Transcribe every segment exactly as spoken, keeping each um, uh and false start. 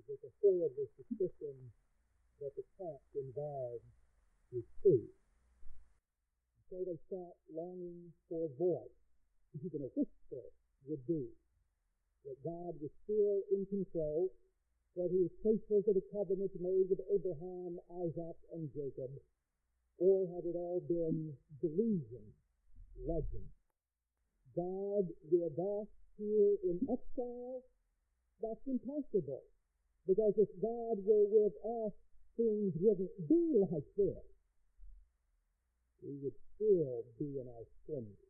with a horrible suspicion that the cat involved was true. So they sat longing for a voice, even a whisper would do, that God was still in control, that he was faithful to the covenant made with Abraham, Isaac, and Jacob, or had it all been delusion, legend? God with us here in exile? That's impossible, because if God were with us, things wouldn't be like this. We would still be in our splendor.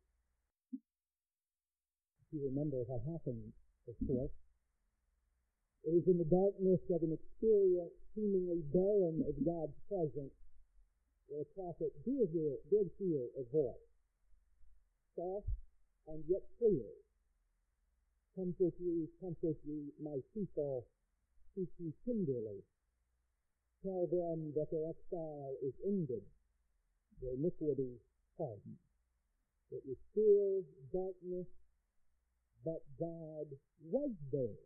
If you remember what happened, of course, it was in the darkness of an experience seemingly barren of God's presence where the prophet did hear, did hear a voice, soft and yet clear. Comfort ye, comfort ye, my people, speak ye tenderly. Tell them that their exile is ended, their iniquity pardoned. It was still darkness, but God was there.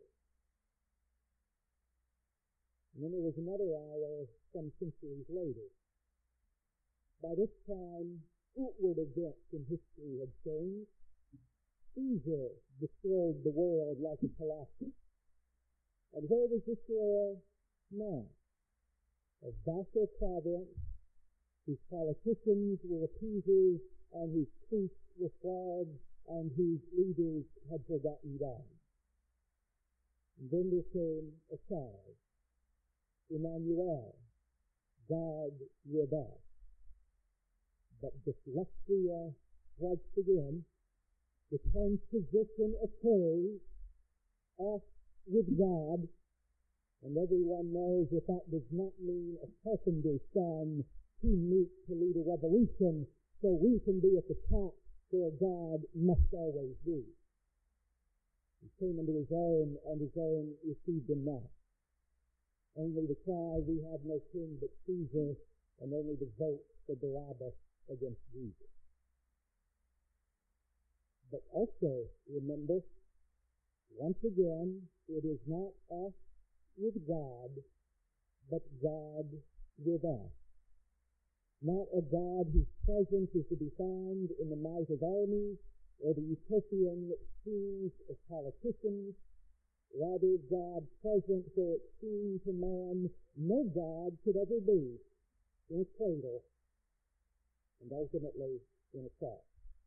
And then there was another hour some centuries later. By this time, outward events in history had changed. Caesar destroyed the world like a colossus. And where was Israel now? A vassal province whose politicians were appeasers and whose priests were frauds and whose leaders had forgotten God. And then there came a child, Emmanuel, God with us. But dyslexia strikes again. The transposition occurs, us with God, and everyone knows that that does not mean a carpenter's son too meek to lead a revolution, so we can be at the top where God must always be. He came into his own, and his own received him not. Only the cry, we have no king but Caesar, and only the vote for Barabbas against Jesus. But also, remember, once again, it is not us with God, but God with us. Not a God whose presence is to be found in the might of armies or the utopian schemes of politicians. Rather, God present where it seemed to man no God could ever be, in a cradle, and ultimately in a cross.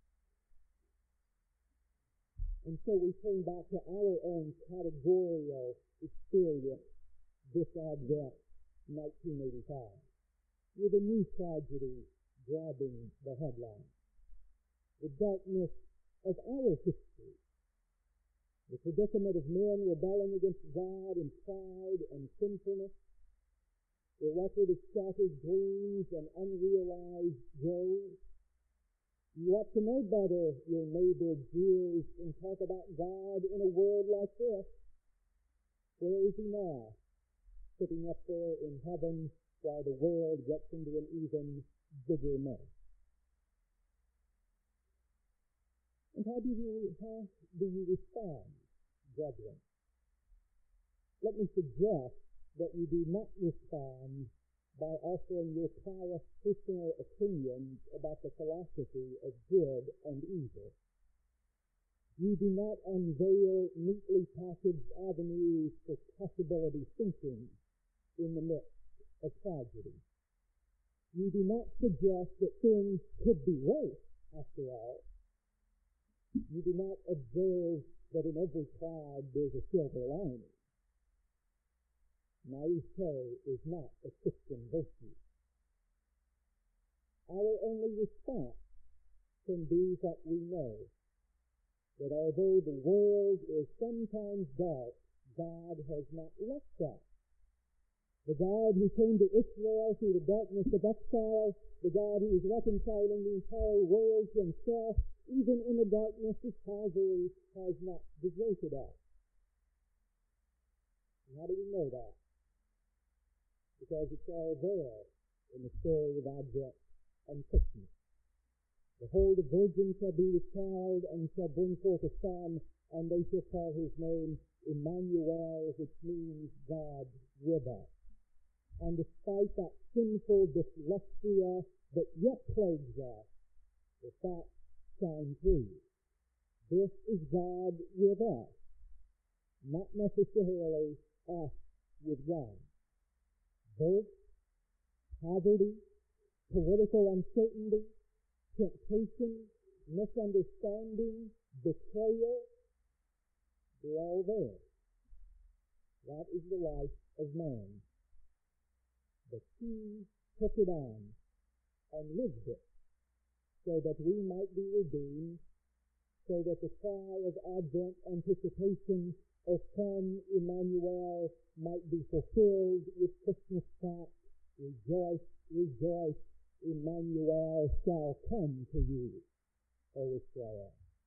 And so we turn back to our own categorical experience this Advent, nineteen eighty-five, with a new tragedy grabbing the headline. The darkness of our history, the predicament of men rebelling against God in pride and sinfulness, the record of scattered dreams and unrealized goals. You ought to know better, your neighbor Jews, and talk about God in a world like this. Where is he now? Sitting up there in heaven while the world gets into an even bigger mess. And how do you, how do you respond, brethren? Let me suggest that you do not respond by offering your pious personal opinions about the philosophy of good and evil. You do not unveil neatly packaged avenues for possibility thinking in the midst of tragedy. You do not suggest that things could be worse, after all. You do not observe that in every cloud there's a silver lining. Naivete is not a Christian virtue. Our only response can be what we know, that although the world is sometimes dark, God has not left us. The God who came to Israel through the darkness of exile, the God who is reconciling the entire world to himself, even in the darkness of Calvary, has not deserted us. And how do we know that? Because it's all there in the story of Advent and Christmas. Behold, a virgin shall be with child, and shall bring forth a son, and they shall call his name Emmanuel, which means God with us. And despite that sinful dyslexia that yet plagues us, the facts shine through. This is God with us, not necessarily us with God. Birth, poverty, political uncertainty, temptation, misunderstanding, betrayal, they're all there. That is the life of man. But he took it on and lived it so that we might be redeemed, so that the cry of Advent anticipation of Come Emmanuel might be fulfilled with Christmas fact, rejoice, rejoice, Emmanuel shall come to you, O Israel.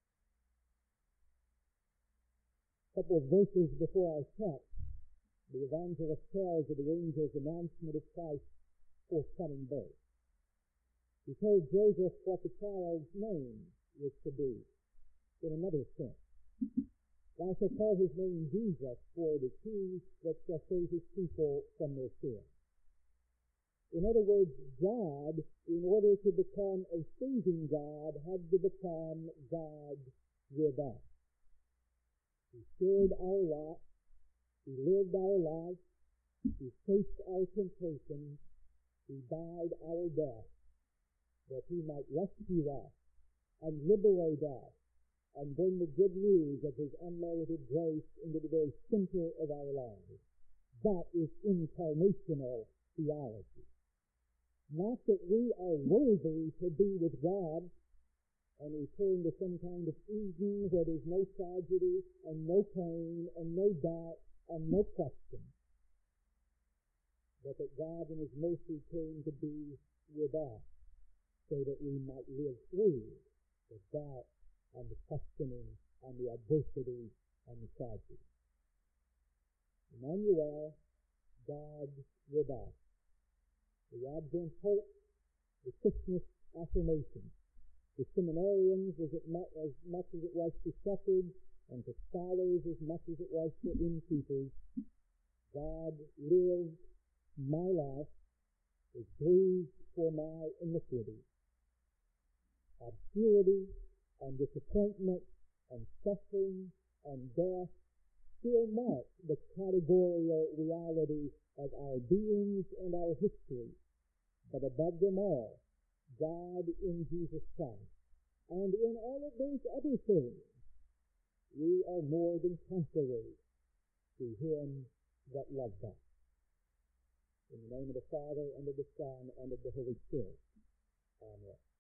A couple of verses before our text, the evangelist tells of the angel's announcement of Christ's forthcoming birth. He told Joseph what the child's name was to be, in another sense. Thou shalt call his name Jesus, for it is he that shall save his people from their sins. In other words, God, in order to become a saving God, had to become God with us. He shared our lot, he lived our life, he faced our temptations, he died our death, that he might rescue us and liberate us and bring the good news of his unmerited grace into the very center of our lives. That is incarnational theology. Not that we are worthy to be with God and return to some kind of Eden where there's no tragedy and no pain and no doubt and no question, but that God in his mercy came to be with us so that we might live through the doubt and the questioning and the adversity and the tragedy. Emmanuel, God with us. The Advent hope, the Christmas affirmation. The seminarians, as, it mu- as much as it was to shepherds, and to scholars as much as it was to innkeepers, God lived my life, was bruised for my iniquity. Obscurity and disappointment and suffering and death still mark the categorical reality of our beings and our history. But above them all, God in Jesus Christ. And in all of those other things, we are more than conquerors through him that loved us. In the name of the Father, and of the Son, and of the Holy Spirit. Amen.